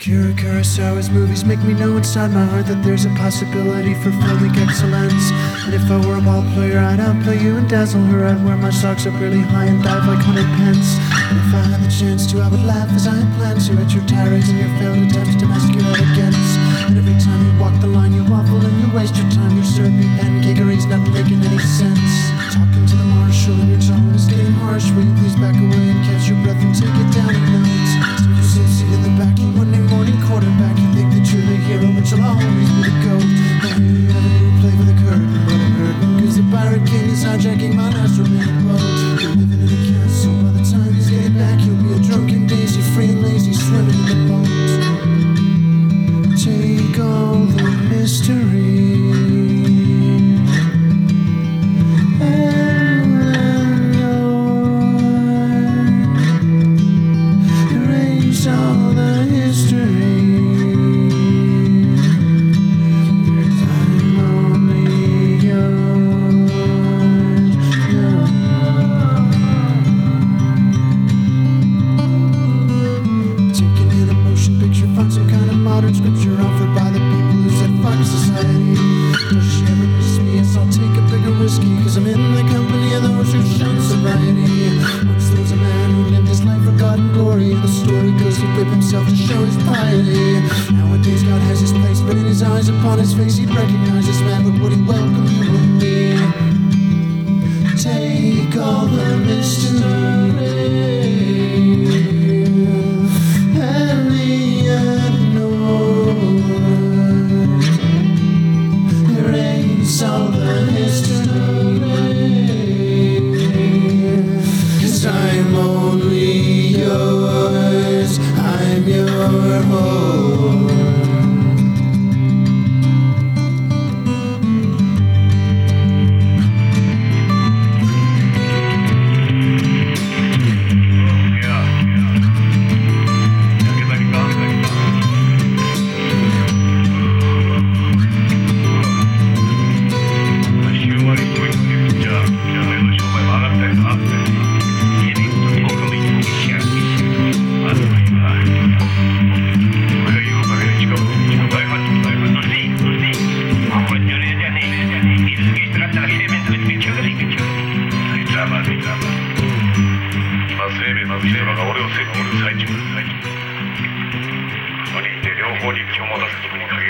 Akira Kurosawa's movies make me know inside my heart that there's a possibility for filmic excellence. And if I were a ball player, I'd outplay you and dazzle her. I'd wear my socks up really high and dive like 100 pence. And if I had the chance to, I would laugh as I had planned to at your tirades and your failed attempts to mask your elegance. And every time you walk the line, you waffle and you waste your time. Your syrupy pancakery's not making any sense. Talking to the marshal and your tone is getting harsh. Will you please back away and catch your breath and take it down a note? So you sit seat in the back, you Monday morning quarterback. You think that you're the hero, but you'll always be the goat. I hear you have a new play for the curtain, but I'm hurting, cause the pirate king is hijacking my last remaining boat. You're living in a castle, by the time he's getting back, you'll be a drunken daisy, free and lazy, swimming in the boat. Take all the mystery all the history. I'm only yours. Taking in a motion picture, find some kind of modern scripture offered by the people who said fuck society. Does she ever miss me? Yes, I'll take a bigger whiskey, cause I'm in the company of those who shun sobriety. Once there was a man who lived his life for God and glory, and the story goes he whipped himself to show his piety. Nowadays God has his place, but in his eyes, upon his face, he'd recognize this man, but would he welcome you and me? Take all the mystery and the unknown. Erase all the history, cause I'm only yours. I'm your home. 両方に気を持たせてくれ。